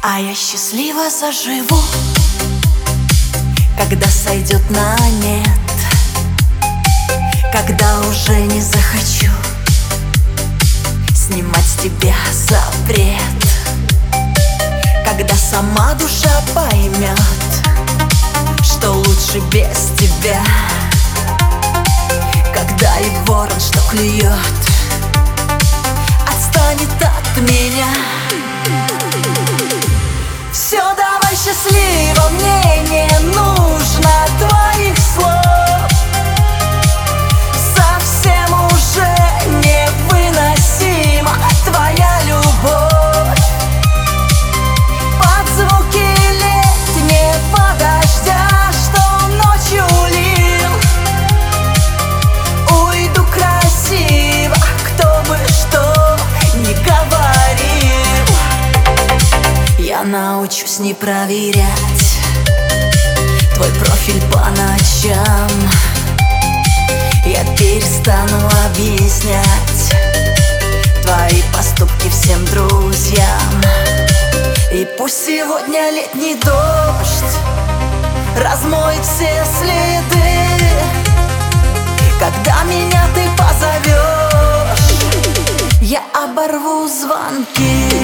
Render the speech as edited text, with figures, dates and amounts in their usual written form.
А я счастливо заживу, когда сойдет на нет, когда уже не захочу снимать с тебя запрет, когда сама душа поймет, что лучше без тебя, когда и ворон, что клюет, отстанет от меня. Все, давай счастливо, мне не нужно твоих слов. Совсем уже невыносима твоя любовь. Под звуки летнего дождя, что ночью лил, уйду красиво, кто бы что ни говорил. Я научусь не проверять твой профиль по ночам. Я перестану объяснять твои поступки всем друзьям. И пусть сегодня летний дождь размоет все следы, когда меня ты позовешь, я оборву звонки.